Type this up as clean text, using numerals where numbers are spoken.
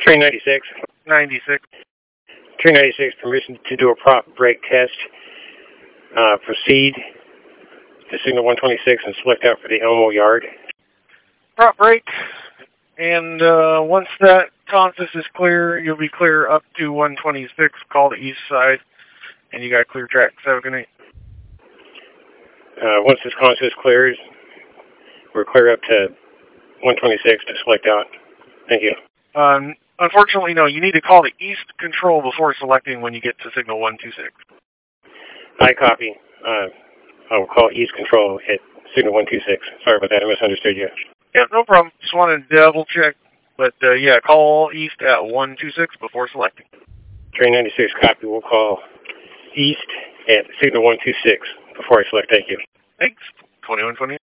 Train 96. 96. Train 96, permission to do a prop brake test. Proceed to signal 126 and select out for the Elmo yard. Prop brake. And once that consist is clear, you'll be clear up to 126. Call the east side, and you got clear tracks. Have a good night. Once this consist clears, we're clear up to 126 to select out. Thank you. Unfortunately, no. You need to call the east control before selecting when you get to signal 126. I copy. I'll call east control at signal 126. Sorry about that. I misunderstood you. Yeah, no problem. Just wanted to double check. But, yeah, call east at 126 before selecting. Train 96 copy. We'll call east at signal 126 before I select. Thank you. Thanks. 2120.